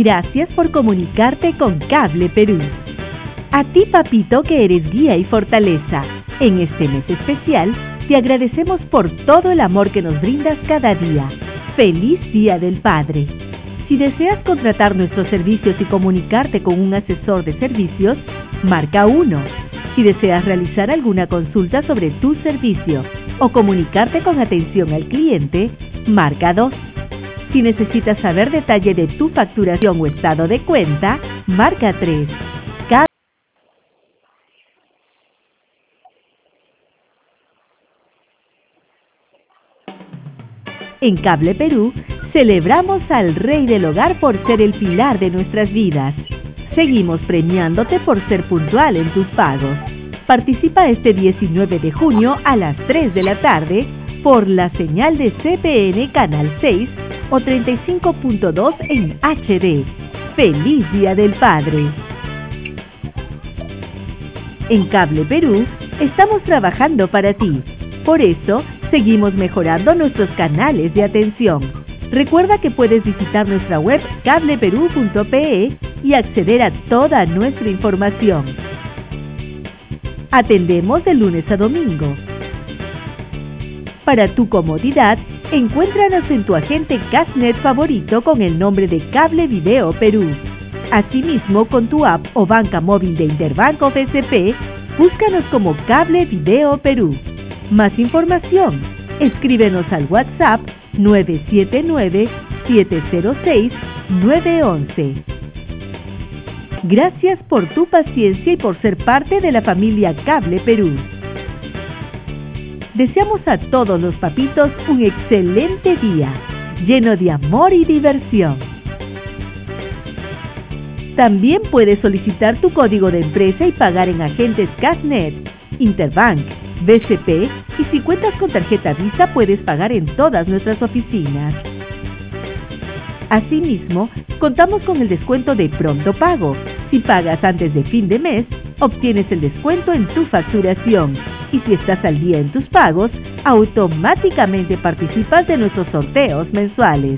Gracias por comunicarte con Cable Perú. A ti, papito, que eres guía y fortaleza, en este mes especial te agradecemos por todo el amor que nos brindas cada día. ¡Feliz Día del Padre! Si deseas contratar nuestros servicios y comunicarte con un asesor de servicios, marca 1. Si deseas realizar alguna consulta sobre tu servicio o comunicarte con atención al cliente, marca 2. Si necesitas saber detalle de tu facturación o estado de cuenta, marca 3. En Cable Perú, celebramos al Rey del Hogar por ser el pilar de nuestras vidas. Seguimos premiándote por ser puntual en tus pagos. Participa este 19 de junio a las 3 de la tarde por la señal de CPN Canal 6 o 35.2 en HD. ¡Feliz Día del Padre! En Cable Perú, estamos trabajando para ti. Por eso, seguimos mejorando nuestros canales de atención. Recuerda que puedes visitar nuestra web cableperú.pe y acceder a toda nuestra información. Atendemos de lunes a domingo. Para tu comodidad, encuéntranos en tu agente Cashnet favorito con el nombre de Cable Video Perú. Asimismo, con tu app o banca móvil de Interbank o BCP, búscanos como Cable Video Perú. Más información, escríbenos al WhatsApp 979-706-911. Gracias por tu paciencia y por ser parte de la familia Cable Perú. Deseamos a todos los papitos un excelente día, lleno de amor y diversión. También puedes solicitar tu código de empresa y pagar en agentes Cashnet, Interbank, BCP, y si cuentas con tarjeta Visa puedes pagar en todas nuestras oficinas. Asimismo, contamos con el descuento de Pronto Pago. Si pagas antes de fin de mes, obtienes el descuento en tu facturación. Y si estás al día en tus pagos, automáticamente participas de nuestros sorteos mensuales.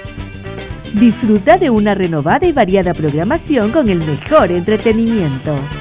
Disfruta de una renovada y variada programación con el mejor entretenimiento.